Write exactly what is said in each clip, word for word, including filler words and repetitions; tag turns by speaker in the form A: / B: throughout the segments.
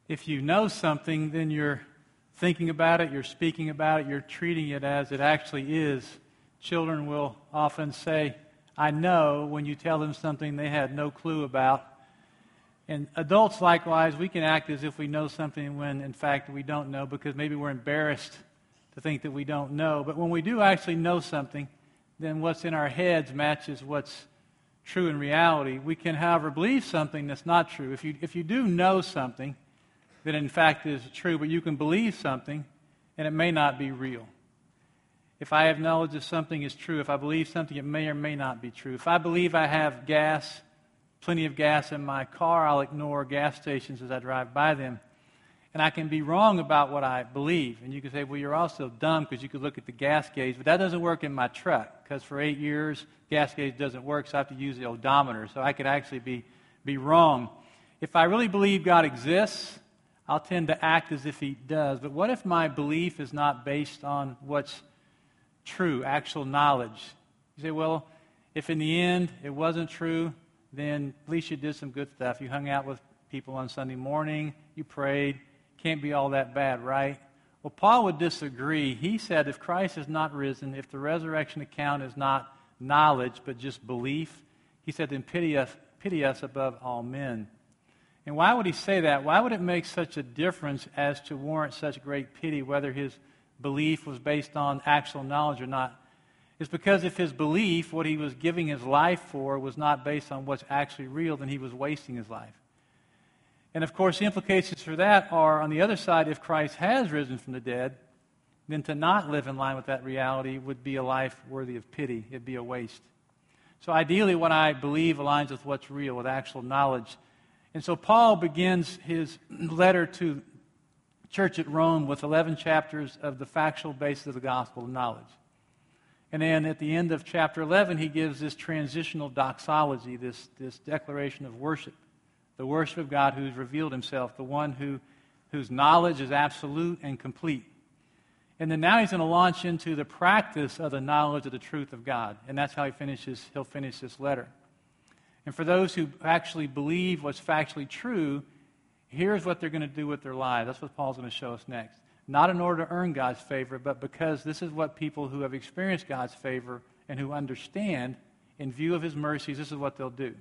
A: If you know something, then you're thinking about it, you're speaking about it, you're treating it as it actually is. Children will often say, I know, when you tell them something they had no clue about. And adults, likewise, we can act as if we know something when, in fact, we don't know, because maybe we're embarrassed to think that we don't know. But when we do actually know something, then what's in our heads matches what's true in reality. We can, however, believe something that's not true. If you, if you do know something that, in fact, is true, but you can believe something, and it may not be real. If I have knowledge of something is true, if I believe something, it may or may not be true. If I believe I have gas, plenty of gas in my car, I'll ignore gas stations as I drive by them. And I can be wrong about what I believe. And you can say, well, you're also dumb because you could look at the gas gauge. But that doesn't work in my truck, because for eight years, gas gauge doesn't work, so I have to use the odometer. So I could actually be, be wrong. If I really believe God exists, I'll tend to act as if He does. But what if my belief is not based on what's true, actual knowledge? You say, well, if in the end it wasn't true, then at least you did some good stuff. You hung out with people on Sunday morning, you prayed. Can't be all that bad, right? Well, Paul would disagree. He said if Christ is not risen, if the resurrection account is not knowledge but just belief, he said, then pity us, pity us above all men. And why would he say that? Why would it make such a difference as to warrant such great pity, whether his belief was based on actual knowledge or not? It's because if his belief, what he was giving his life for, was not based on what's actually real, then he was wasting his life. And of course, the implications for that are, on the other side, if Christ has risen from the dead, then to not live in line with that reality would be a life worthy of pity. It'd be a waste. So ideally, what I believe aligns with what's real, with actual knowledge. And so Paul begins his letter to church at Rome with eleven chapters of the factual basis of the gospel of knowledge. And then at the end of chapter eleven, he gives this transitional doxology, this, this declaration of worship. The worship of God who's revealed Himself, the one who, whose knowledge is absolute and complete. And then now he's going to launch into the practice of the knowledge of the truth of God. And that's how he finishes, he'll finish this letter. And for those who actually believe what's factually true, here's what they're going to do with their lives. That's what Paul's going to show us next. Not in order to earn God's favor, but because this is what people who have experienced God's favor and who understand, in view of His mercies, this is what they'll do.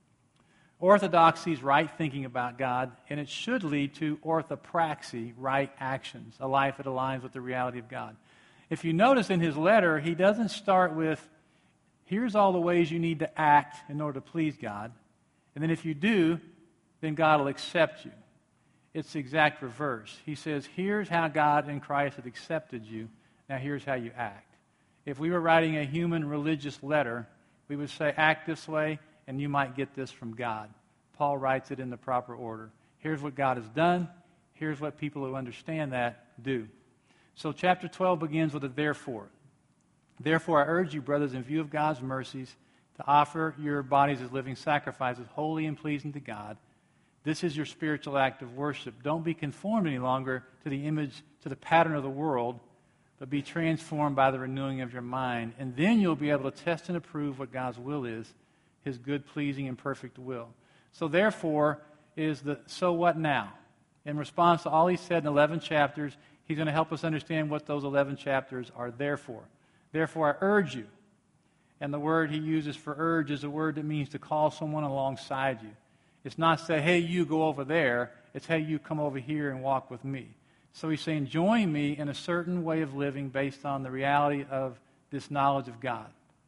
A: Orthodoxy is right thinking about God, and it should lead to orthopraxy, right actions, a life that aligns with the reality of God. If you notice in his letter, he doesn't start with, here's all the ways you need to act in order to please God, and then if you do, then God will accept you. It's the exact reverse. He says, here's how God in Christ has accepted you, now here's how you act. If we were writing a human religious letter, we would say, act this way, and you might get this from God. Paul writes it in the proper order. Here's what God has done. Here's what people who understand that do. So chapter twelve begins with a therefore. Therefore, I urge you, brothers, in view of God's mercies, to offer your bodies as living sacrifices, holy and pleasing to God. This is your spiritual act of worship. Don't be conformed any longer to the image, to the pattern of the world, but be transformed by the renewing of your mind. And then you'll be able to test and approve what God's will is, His good, pleasing, and perfect will. So therefore is the so what now? In response to all he said in eleven chapters, he's going to help us understand what those eleven chapters are there for. Therefore I urge you. And the word he uses for urge is a word that means to call someone alongside you. It's not say, hey, you go over there. It's, hey, you come over here and walk with me. So he's saying, join me in a certain way of living based on the reality of this knowledge of God.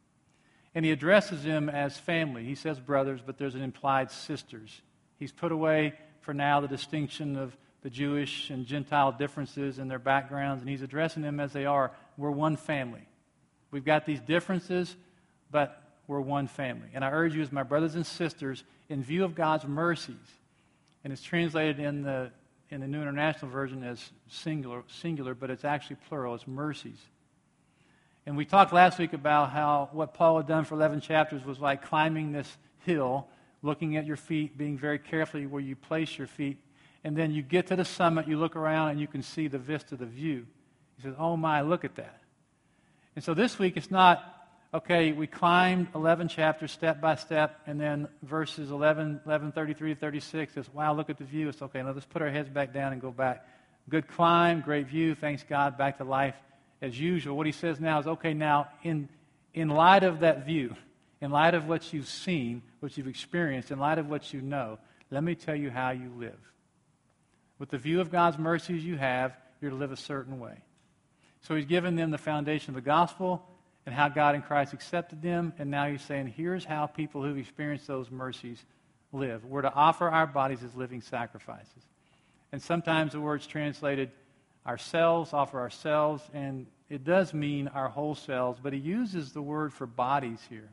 A: And he addresses them as family. He says brothers, but there's an implied sisters. He's put away for now the distinction of the Jewish and Gentile differences in their backgrounds, and he's addressing them as they are. We're one family. We've got these differences, but we're one family. And I urge you as my brothers and sisters, in view of God's mercies, and it's translated in the in the New International Version as singular, singular, but it's actually plural. It's mercies. And we talked last week about how what Paul had done for eleven chapters was like climbing this hill, looking at your feet, being very carefully where you place your feet, and then you get to the summit, you look around, and you can see the vista, the view. He says, oh my, look at that. And so this week it's not Okay, we climbed eleven chapters step by step, and then verses eleven, eleven thirty-three to thirty-six is, wow, look at the view. It's okay, now let's put our heads back down and go back. Good climb, great view, thanks God, back to life as usual. What he says now is, okay, now in, in light of that view, in light of what you've seen, what you've experienced, in light of what you know, let me tell you how you live. With the view of God's mercies you have, you're to live a certain way. So he's given them the foundation of the gospel and how God in Christ accepted them, and now he's saying, here's how people who've experienced those mercies live. We're to offer our bodies as living sacrifices. And sometimes the word's translated ourselves, offer ourselves, and it does mean our whole selves, but he uses the word for bodies here.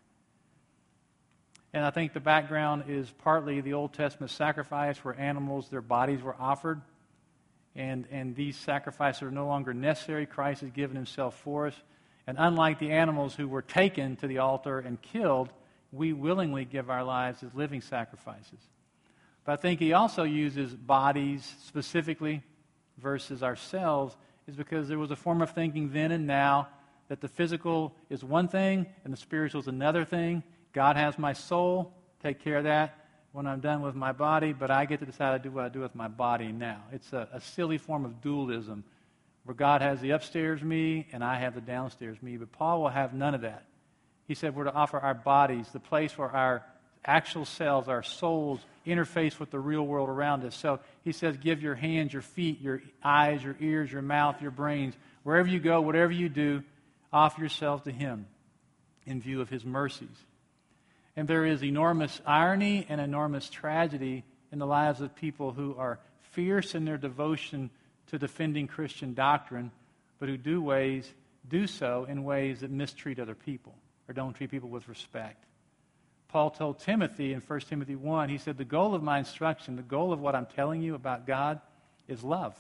A: And I think the background is partly the Old Testament sacrifice where animals, their bodies were offered. And, and these sacrifices are no longer necessary. Christ has given himself for us. And unlike the animals who were taken to the altar and killed, we willingly give our lives as living sacrifices. But I think he also uses bodies specifically versus ourselves is because there was a form of thinking then and now that the physical is one thing and the spiritual is another thing. God has my soul, take care of that when I'm done with my body, but I get to decide to do what I do with my body now. It's a, a silly form of dualism where God has the upstairs me and I have the downstairs me. But Paul will have none of that. He said we're to offer our bodies, the place where our actual selves, our souls, interface with the real world around us. So he says give your hands, your feet, your eyes, your ears, your mouth, your brains, wherever you go, whatever you do, offer yourselves to him in view of his mercies. And there is enormous irony and enormous tragedy in the lives of people who are fierce in their devotion to defending Christian doctrine, but who do ways do so in ways that mistreat other people or don't treat people with respect. Paul told Timothy in First Timothy one, he said, the goal of my instruction, the goal of what I'm telling you about God is love.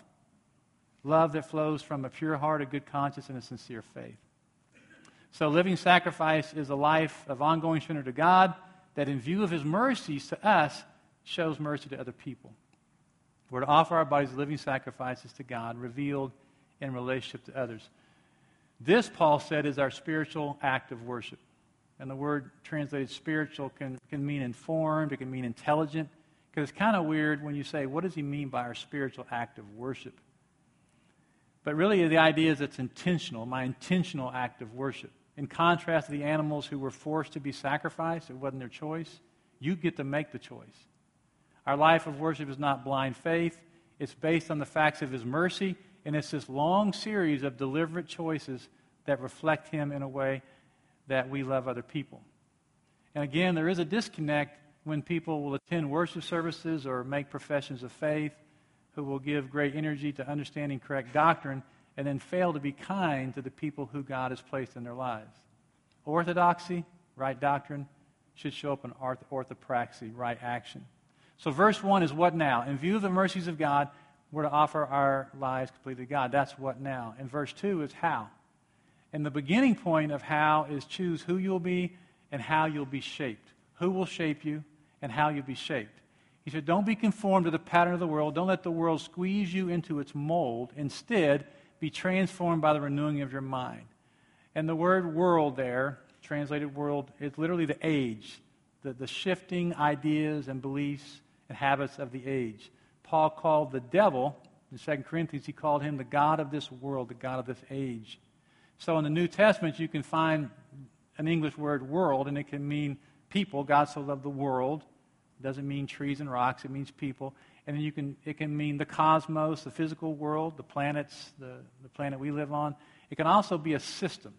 A: Love that flows from a pure heart, a good conscience, and a sincere faith. So living sacrifice is a life of ongoing surrender to God that in view of his mercies to us shows mercy to other people. We're to offer our bodies as living sacrifices to God, revealed in relationship to others. This, Paul said, is our spiritual act of worship. And the word translated spiritual can, can mean informed, it can mean intelligent, because it's kind of weird when you say, what does he mean by our spiritual act of worship? But really the idea is it's intentional, my intentional act of worship. In contrast to the animals who were forced to be sacrificed, it wasn't their choice, you get to make the choice. Our life of worship is not blind faith. It's based on the facts of his mercy, and it's this long series of deliberate choices that reflect him in a way that we love other people. And again, there is a disconnect when people will attend worship services or make professions of faith, who will give great energy to understanding correct doctrine, and then fail to be kind to the people who God has placed in their lives. Orthodoxy, right doctrine, should show up in orth- orthopraxy, right action. So verse one is what now? In view of the mercies of God, we're to offer our lives completely to God. That's what now. And verse two is how. And the beginning point of how is choose who you'll be and how you'll be shaped. Who will shape you and how you'll be shaped. He said, don't be conformed to the pattern of the world. Don't let the world squeeze you into its mold. Instead, be transformed by the renewing of your mind. And the word world there, translated world, is literally the age, the, the shifting ideas and beliefs and habits of the age. Paul called the devil, in Second Corinthians, he called him the god of this world, the god of this age. So in the New Testament, you can find an English word world, and it can mean people. God so loved the world. It doesn't mean trees and rocks. It means people. And then you can it can mean the cosmos, the physical world, the planets, the, the planet we live on. It can also be a system.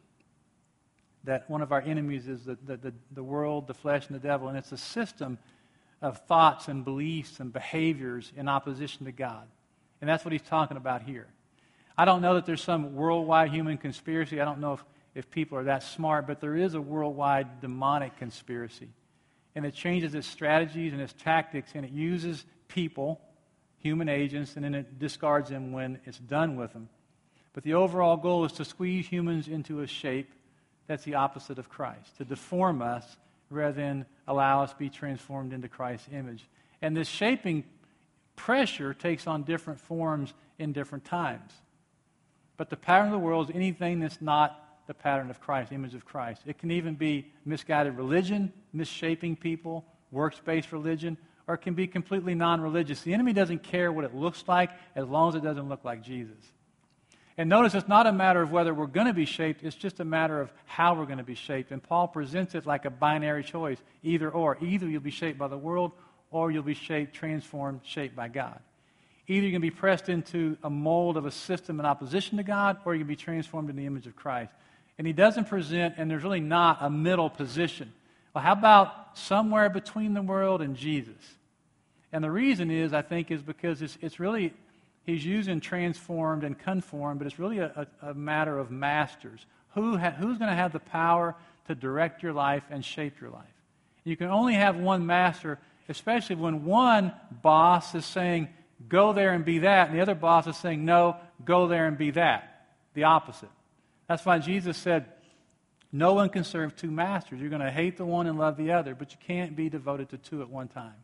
A: That one of our enemies is the, the, the, the world, the flesh, and the devil. And it's a system of thoughts and beliefs and behaviors in opposition to God. And that's what he's talking about here. I don't know that there's some worldwide human conspiracy. I don't know if, if people are that smart, but there is a worldwide demonic conspiracy. And it changes its strategies and its tactics, and it uses people, human agents, and then it discards them when it's done with them. But the overall goal is to squeeze humans into a shape that's the opposite of Christ, to deform us rather than allow us to be transformed into Christ's image. And this shaping pressure takes on different forms in different times. But the pattern of the world is anything that's not the pattern of Christ, the image of Christ. It can even be misguided religion, misshaping people, works-based religion, or it can be completely non-religious. The enemy doesn't care what it looks like as long as it doesn't look like Jesus. And notice it's not a matter of whether we're going to be shaped, it's just a matter of how we're going to be shaped. And Paul presents it like a binary choice, either or. Either you'll be shaped by the world, or you'll be shaped, transformed, shaped by God. Either you're going to be pressed into a mold of a system in opposition to God, or you're going to be transformed in the image of Christ. And he doesn't present, and there's really not a middle position. Well, how about somewhere between the world and Jesus? And the reason is, I think, is because it's, it's really, he's using transformed and conformed, but it's really a, a, a matter of masters. Who ha, who's going to have the power to direct your life and shape your life? You can only have one master, especially when one boss is saying, go there and be that, and the other boss is saying, no, go there and be that, the opposite. That's why Jesus said, no one can serve two masters. You're going to hate the one and love the other, but you can't be devoted to two at one time.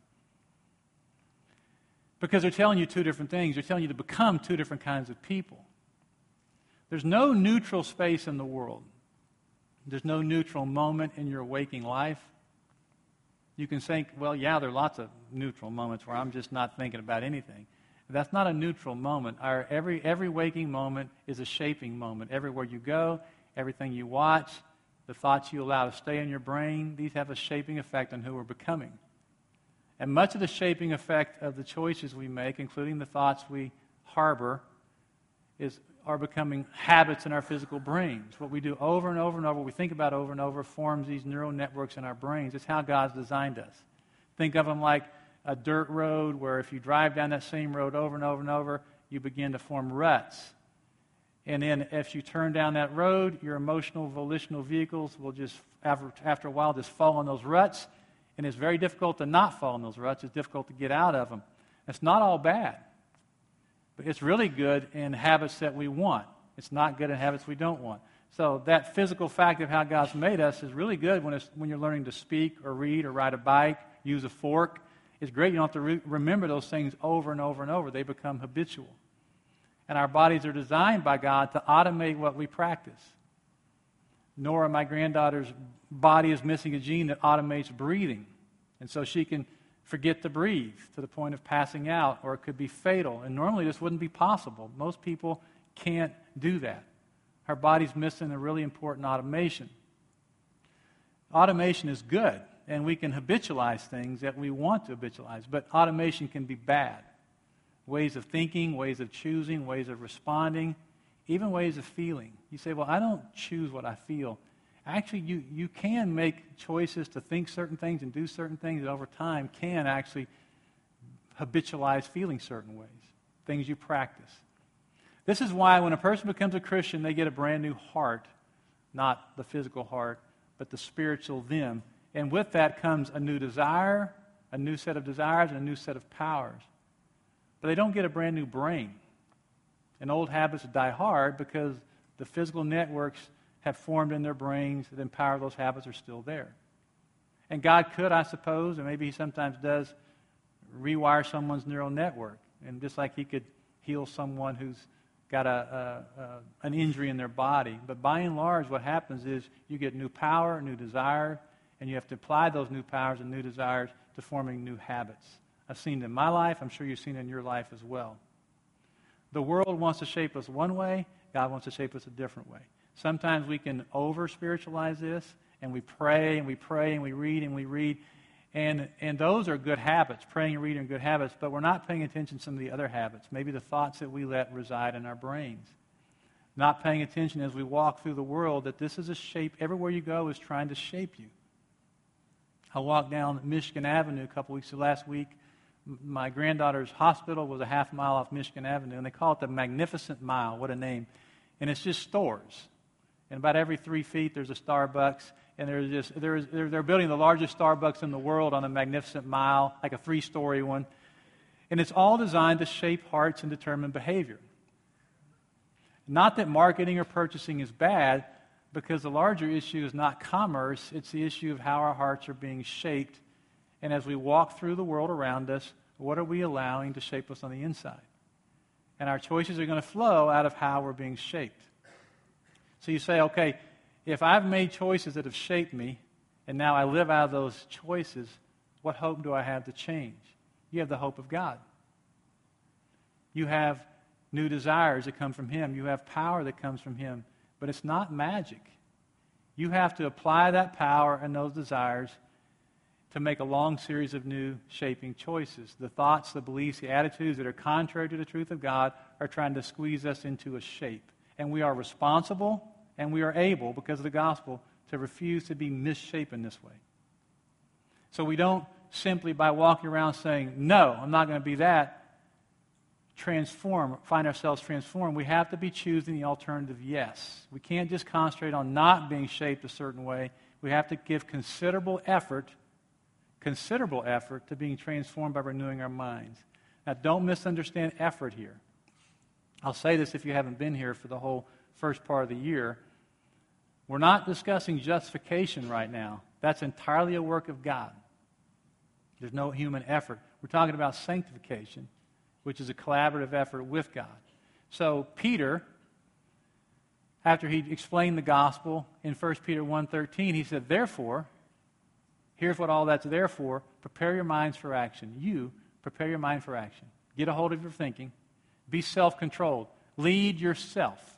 A: Because they're telling you two different things. They're telling you to become two different kinds of people. There's no neutral space in the world. There's no neutral moment in your waking life. You can think, well, yeah, there are lots of neutral moments where I'm just not thinking about anything. That's not a neutral moment. Our, every, every waking moment is a shaping moment. Everywhere you go, everything you watch, the thoughts you allow to stay in your brain, these have a shaping effect on who we're becoming. And much of the shaping effect of the choices we make, including the thoughts we harbor, is are becoming habits in our physical brains. What we do over and over and over, what we think about over and over, forms these neural networks in our brains. It's how God's designed us. Think of them like a dirt road where if you drive down that same road over and over and over, you begin to form ruts. And then if you turn down that road, your emotional, volitional vehicles will just, after, after a while, just fall in those ruts. And it's very difficult to not fall in those ruts. It's difficult to get out of them. It's not all bad. But it's really good in habits that we want. It's not good in habits we don't want. So that physical fact of how God's made us is really good when, it's, when you're learning to speak or read or ride a bike, use a fork. It's great. You don't have to re- remember those things over and over and over. They become habitual. And our bodies are designed by God to automate what we practice. Nora, my granddaughter's body is missing a gene that automates breathing. And so she can forget to breathe to the point of passing out, or it could be fatal. And normally this wouldn't be possible. Most people can't do that. Her body's missing a really important automation. Automation is good, and we can habitualize things that we want to habitualize, but automation can be bad. Ways of thinking, ways of choosing, ways of responding, even ways of feeling. You say, well, I don't choose what I feel. Actually, you, you can make choices to think certain things and do certain things that over time can actually habitualize feeling certain ways, things you practice. This is why when a person becomes a Christian, they get a brand new heart, not the physical heart, but the spiritual them. And with that comes a new desire, a new set of desires, and a new set of powers. But they don't get a brand new brain. And old habits die hard because the physical networks have formed in their brains that empower those habits are still there. And God could, I suppose, and maybe he sometimes does, rewire someone's neural network. And just like he could heal someone who's got a, a, a, an injury in their body. But by and large, what happens is you get new power, new desire, and you have to apply those new powers and new desires to forming new habits. I've seen it in my life. I'm sure you've seen it in your life as well. The world wants to shape us one way. God wants to shape us a different way. Sometimes we can over-spiritualize this, and we pray, and we pray, and we read, and we read. And, and those are good habits. Praying and reading are good habits, but we're not paying attention to some of the other habits, maybe the thoughts that we let reside in our brains. Not paying attention as we walk through the world that this is a shape, everywhere you go is trying to shape you. I walked down Michigan Avenue a couple weeks last week. My granddaughter's hospital was a half mile off Michigan Avenue, and they call it the Magnificent Mile. What a name. And it's just stores. And about every three feet, there's a Starbucks. And there's just, there's, they're, they're building the largest Starbucks in the world on the Magnificent Mile, like a three-story one. And it's all designed to shape hearts and determine behavior. Not that marketing or purchasing is bad, because the larger issue is not commerce. It's the issue of how our hearts are being shaped. And as we walk through the world around us, what are we allowing to shape us on the inside? And our choices are going to flow out of how we're being shaped. So you say, okay, if I've made choices that have shaped me, and now I live out of those choices, what hope do I have to change? You have the hope of God. You have new desires that come from Him. You have power that comes from Him. But it's not magic. You have to apply that power and those desires to make a long series of new shaping choices. The thoughts, the beliefs, the attitudes that are contrary to the truth of God are trying to squeeze us into a shape. And we are responsible and we are able, because of the gospel, to refuse to be misshapen this way. So we don't simply, by walking around saying, no, I'm not going to be that, transform, find ourselves transformed. We have to be choosing the alternative yes. We can't just concentrate on not being shaped a certain way. We have to give considerable effort, considerable effort to being transformed by renewing our minds. Now, don't misunderstand effort here. I'll say this if you haven't been here for the whole first part of the year. We're not discussing justification right now. That's entirely a work of God. There's no human effort. We're talking about sanctification, which is a collaborative effort with God. So Peter, after he explained the gospel in First Peter one thirteen, he said, therefore, here's what all that's there for, prepare your minds for action. You prepare your mind for action. Get a hold of your thinking. Be self-controlled. Lead yourself.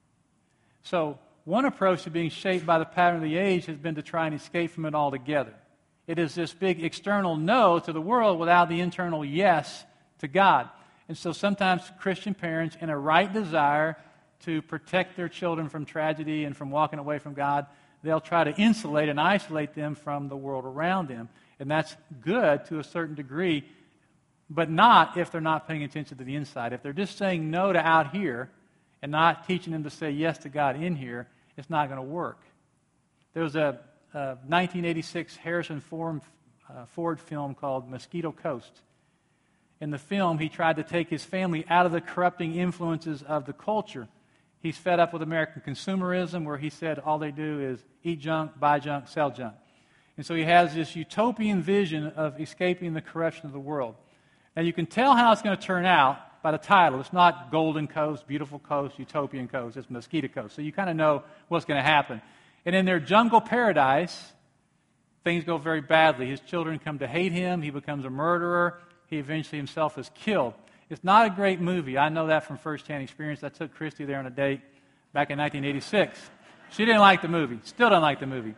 A: So one approach to being shaped by the pattern of the age has been to try and escape from it altogether. It is this big external no to the world without the internal yes to God. And so sometimes Christian parents, in a right desire to protect their children from tragedy and from walking away from God, they'll try to insulate and isolate them from the world around them. And that's good to a certain degree, but not if they're not paying attention to the inside. If they're just saying no to out here and not teaching them to say yes to God in here, it's not going to work. There was a, a nineteen eighty-six Harrison Ford, uh, Ford film called Mosquito Coast. In the film, he tried to take his family out of the corrupting influences of the culture. He's fed up with American consumerism, where he said all they do is eat junk, buy junk, sell junk. And so he has this utopian vision of escaping the corruption of the world. Now you can tell how it's going to turn out by the title. It's not Golden Coast, Beautiful Coast, Utopian Coast. It's Mosquito Coast. So you kind of know what's going to happen. And in their jungle paradise, things go very badly. His children come to hate him. He becomes a murderer. He eventually himself is killed. It's not a great movie. I know that from firsthand experience. I took Christy there on a date back in nineteen eighty-six. She didn't like the movie. Still don't like the movie.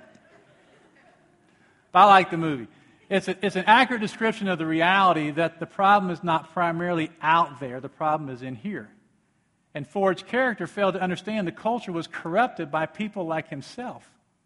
A: But I like the movie. It's, a, it's an accurate description of the reality that the problem is not primarily out there. The problem is in here. And Ford's character failed to understand the culture was corrupted by people like himself.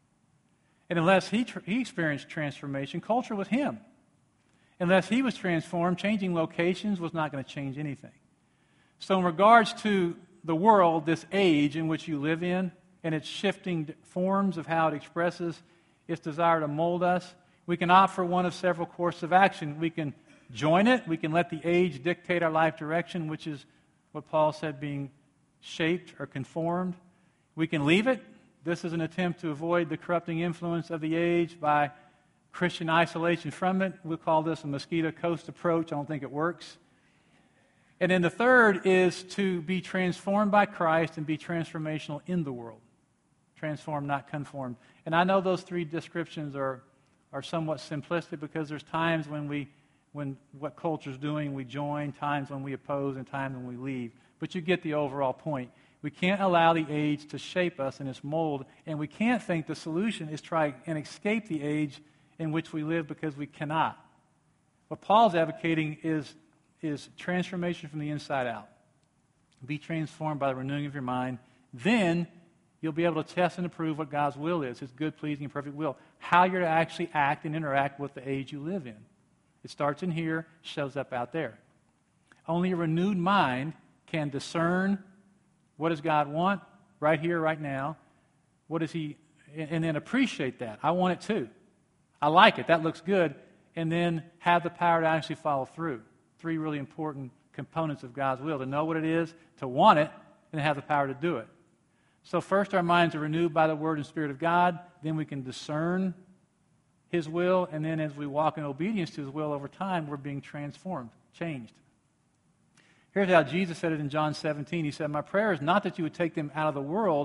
A: And unless he, tr- he experienced transformation, culture was him. Unless he was transformed, changing locations was not going to change anything. So in regards to the world, this age in which you live in, and its shifting forms of how it expresses its desire to mold us, we can opt for one of several courses of action. We can join it. We can let the age dictate our life direction, which is what Paul said, being shaped or conformed. We can leave it. This is an attempt to avoid the corrupting influence of the age by Christian isolation from it. We'll call this a Mosquito Coast approach. I don't think it works. And then the third is to be transformed by Christ and be transformational in the world. Transformed, not conformed. And I know those three descriptions are, are somewhat simplistic, because there's times when we, when what culture's doing, we join, times when we oppose, and times when we leave. But you get the overall point. We can't allow the age to shape us in its mold, and we can't think the solution is try and escape the age in which we live, because we cannot. What Paul's advocating is, is transformation from the inside out. Be transformed by the renewing of your mind. Then you'll be able to test and approve what God's will is, His good, pleasing, and perfect will. How you're to actually act and interact with the age you live in. It starts in here, shows up out there. Only a renewed mind can discern what does God want right here, right now. What does He, and then appreciate that. I want it too. I like it. That looks good. And then have the power to actually follow through. Three really important components of God's will. To know what it is, to want it, and to have the power to do it. So first our minds are renewed by the Word and Spirit of God. Then we can discern His will. And then as we walk in obedience to His will over time, we're being transformed, changed. Here's how Jesus said it in John seventeen. He said, my prayer is not that you would take them out of the world,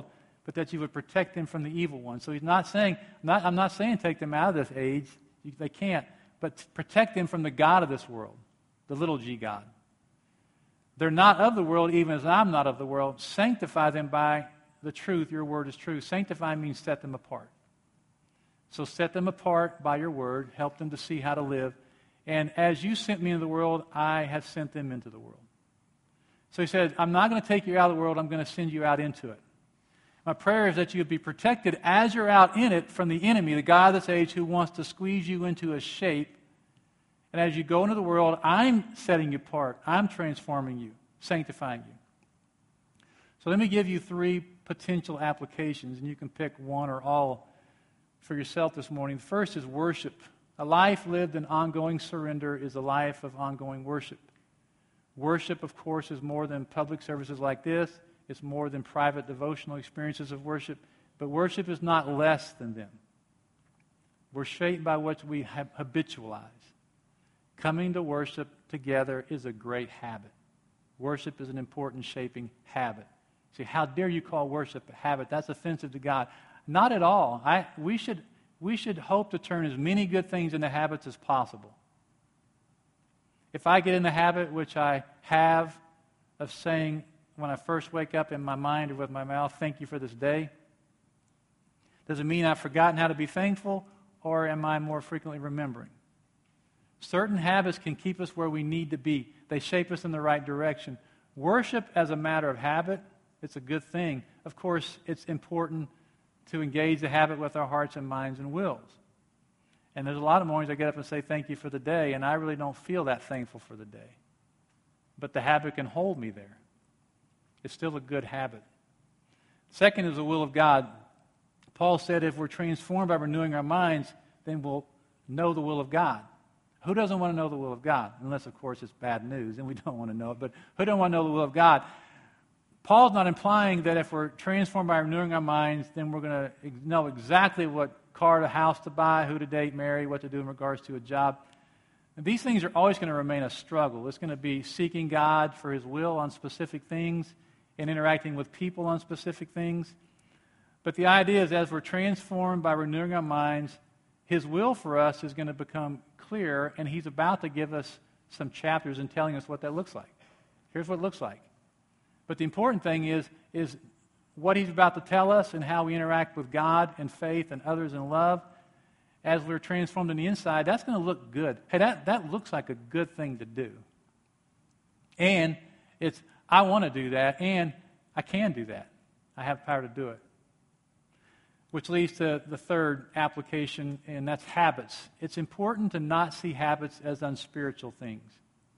A: but that you would protect them from the evil one. So he's not saying, not, I'm not saying take them out of this age. They can't. But protect them from the god of this world, the little g God. They're not of the world, even as I'm not of the world. Sanctify them by the truth. Your word is true. Sanctify means set them apart. So set them apart by your word. Help them to see how to live. And as you sent me into the world, I have sent them into the world. So he said, I'm not going to take you out of the world. I'm going to send you out into it. My prayer is that you would be protected as you're out in it from the enemy, the god of this age who wants to squeeze you into a shape. And as you go into the world, I'm setting you apart. I'm transforming you, sanctifying you. So let me give you three potential applications, and you can pick one or all for yourself this morning. The first is worship. A life lived in ongoing surrender is a life of ongoing worship. Worship, of course, is more than public services like this. It's more than private devotional experiences of worship. But worship is not less than them. We're shaped by what we habitualize. Coming to worship together is a great habit. Worship is an important shaping habit. See, how dare you call worship a habit? That's offensive to God. Not at all. I, we should, we should hope to turn as many good things into habits as possible. If I get in the habit, which I have, of saying when I first wake up in my mind or with my mouth, thank you for this day, does it mean I've forgotten how to be thankful, or am I more frequently remembering? Certain habits can keep us where we need to be. They shape us in the right direction. Worship as a matter of habit, it's a good thing. Of course, it's important to engage the habit with our hearts and minds and wills. And there's a lot of mornings I get up and say thank you for the day, and I really don't feel that thankful for the day. But the habit can hold me there. It's still a good habit. Second is the will of God. Paul said if we're transformed by renewing our minds, then we'll know the will of God. Who doesn't want to know the will of God? Unless, of course, it's bad news, and we don't want to know it. But who doesn't want to know the will of God? Paul's not implying that if we're transformed by renewing our minds, then we're going to know exactly what car to house to buy, who to date, marry, what to do in regards to a job. And these things are always going to remain a struggle. It's going to be seeking God for His will on specific things and interacting with people on specific things. But the idea is as we're transformed by renewing our minds, His will for us is going to become clear, and He's about to give us some chapters in telling us what that looks like. Here's what it looks like. But the important thing is, is what He's about to tell us and how we interact with God and faith and others in love. As we're transformed on the inside, that's going to look good. Hey, that, that looks like a good thing to do. And it's, I want to do that, and I can do that. I have power to do it. Which leads to the third application, and that's habits. It's important to not see habits as unspiritual things.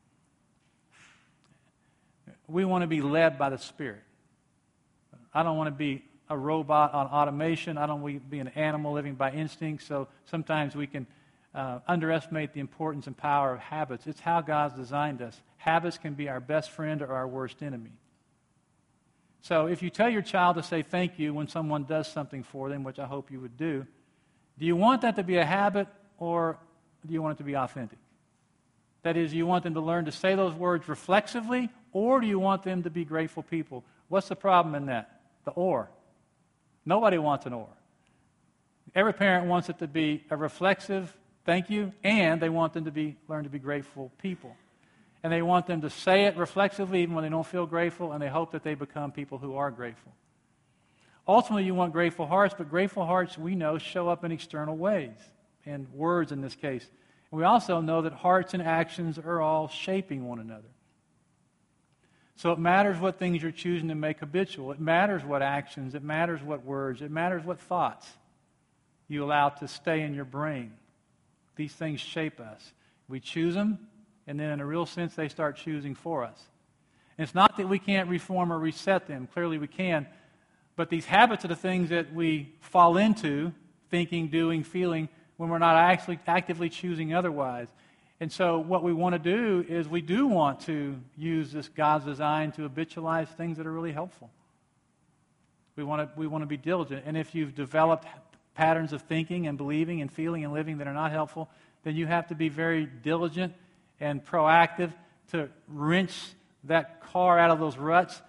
A: We want to be led by the Spirit. I don't want to be a robot on automation. I don't want to be an animal living by instinct. So sometimes we can uh, underestimate the importance and power of habits. It's how God's designed us. Habits can be our best friend or our worst enemy. So if you tell your child to say thank you when someone does something for them, which I hope you would do, do you want that to be a habit, or do you want it to be authentic? That is, do you want them to learn to say those words reflexively, or do you want them to be grateful people? What's the problem in that? The or. Nobody wants an or. Every parent wants it to be a reflexive thank you, and they want them to be learn to be grateful people. And they want them to say it reflexively even when they don't feel grateful, and they hope that they become people who are grateful. Ultimately, you want grateful hearts, but grateful hearts, we know, show up in external ways, and words in this case. And we also know that hearts and actions are all shaping one another. So it matters what things you're choosing to make habitual. It matters what actions. It matters what words. It matters what thoughts you allow to stay in your brain. These things shape us. We choose them, and then in a real sense, they start choosing for us. And it's not that we can't reform or reset them. Clearly we can. But these habits are the things that we fall into, thinking, doing, feeling, when we're not actually actively choosing otherwise. And so what we want to do is we do want to use this God's design to habitualize things that are really helpful. We want to, we want to be diligent. And if you've developed patterns of thinking and believing and feeling and living that are not helpful, then you have to be very diligent and proactive to wrench that car out of those ruts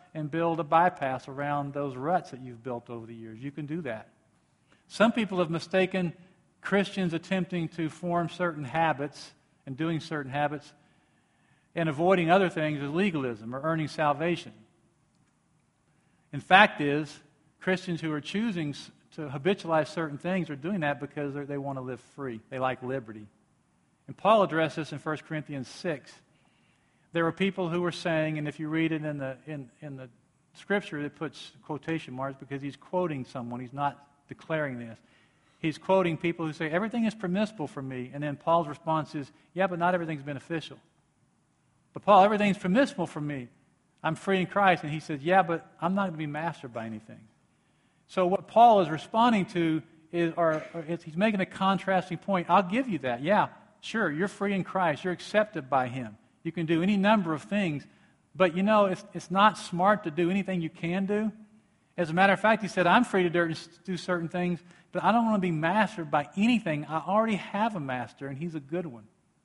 A: and build a bypass around those ruts that you've built over the years. You can do that. Some people have mistaken Christians attempting to form certain habits and doing certain habits and avoiding other things as legalism or earning salvation. In fact is, Christians who are choosing to habitualize certain things are doing that because they want to live free. They like liberty. And Paul addressed this in First Corinthians six. There were people who were saying, and if you read it in the in, in the Scripture, it puts quotation marks because he's quoting someone. He's not declaring this. He's quoting people who say, everything is permissible for me. And then Paul's response is, yeah, but not everything's beneficial. But Paul, everything's permissible for me. I'm free in Christ. And he says, yeah, but I'm not going to be mastered by anything. So what Paul is responding to is, or, or is he's making a contrasting point. I'll give you that. Yeah, sure, you're free in Christ. You're accepted by Him. You can do any number of things. But you know, it's, it's not smart to do anything you can do. As a matter of fact, he said, I'm free to do certain things, but I don't want to be mastered by anything. I already have a master, and He's a good one.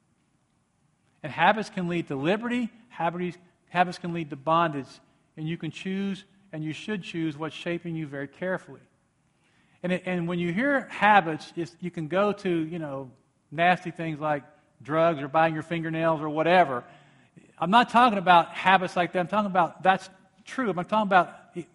A: And habits can lead to liberty. Habits, habits can lead to bondage. And you can choose, and you should choose, what's shaping you very carefully. And, it, and when you hear habits, it's, you can go to, you know, nasty things like drugs or biting your fingernails or whatever. I'm not talking about habits like that. I'm talking about, that's true. I'm talking about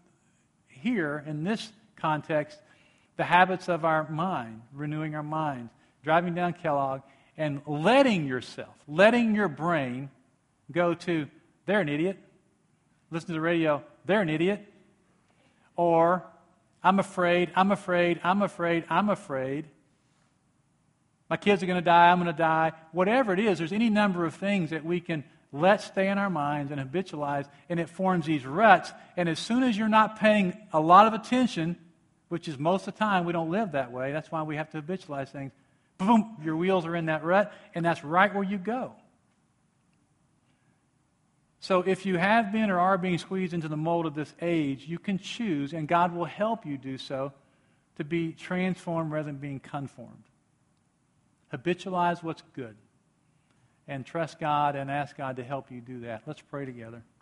A: here, in this context, the habits of our mind, renewing our minds, driving down Kellogg, and letting yourself, letting your brain go to, they're an idiot. Listen to the radio, they're an idiot. Or, I'm afraid, I'm afraid, I'm afraid, I'm afraid. My kids are going to die, I'm going to die. Whatever it is, there's any number of things that we can let stay in our minds and habitualize, and it forms these ruts. And as soon as you're not paying a lot of attention, which is most of the time we don't live that way, that's why we have to habitualize things, boom, your wheels are in that rut, and that's right where you go. So if you have been or are being squeezed into the mold of this age, you can choose, and God will help you do so, to be transformed rather than being conformed. Habitualize what's good. And trust God and ask God to help you do that. Let's pray together.